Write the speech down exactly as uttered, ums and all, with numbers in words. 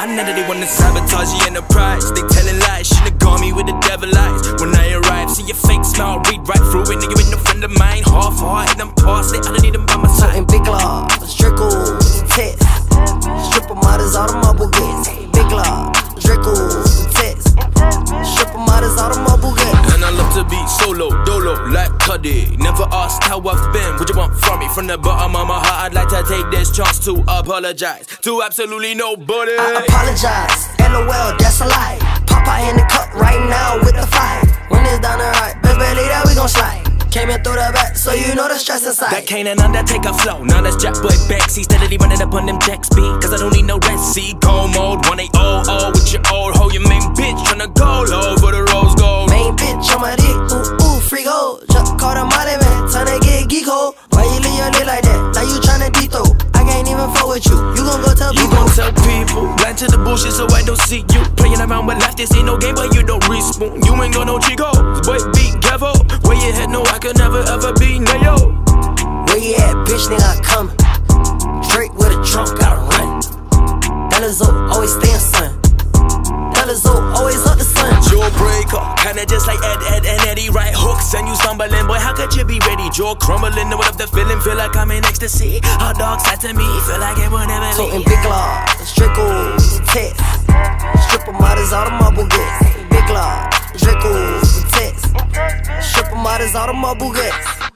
I know that they wanna sabotage the enterprise. They telling lies, should've got me with the devil eyes. When I arrive, see your fake smile, read right through it. Nigga ain't no friend of mine. Half-hearted, I'm past it, I don't need them by my side. Talking big law, Draco, test. Stripper models, automobile gets. Big law, Draco, test. Stripper models, automobile gets. And I love to be solo, dolo, like Cuddy. Never asked how I've been, what you want from me? From the bottom of my heart, I'd like to take this chance to apologize to absolutely nobody. I apologize, LOL, that's a lie. Papa in the cup right now with the fight. When it's down the right, best believe that we gon' slide. Came in through the back, so you know the stress inside. That can't an undertaker flow, now that's Jack Boy Bex. He steadily running up on them checks, B. Cause I don't need no Red Sea. Go mode, one eight hundred with your old hoe. Your main bitch tryna go low for the rose gold. Main bitch on my dick, ooh, ooh, free gold. Just call the molly man, tryna get geeko. Why you leave your dick like that? Now you tryna dito. I can't even fuck with you, you gon' go tell you people. You gon' tell people, blind to the bullshit so I don't see you. Playing around with life, this ain't no game, but you don't respawn. You ain't got no Chico, boy be careful. Where you head, no, I could never ever be Nayo. Where you at, bitch, nigga, I coming. Drake with a trunk, gotta run. Delazo, always staying sun. Delazo, always up the sun. Jawbreaker, kinda just like Ed, Ed, and Eddie. Right hooks and you stumbling, boy, how could you be ready? Jaw crumbling, what up the feeling? Feel like I'm in ecstasy. Hot dog side to me, feel like it will never leave. Toting big law, Draco, test. Stripper models, automobile gets. Big law, Draco, test. Stripper models, automobile gets.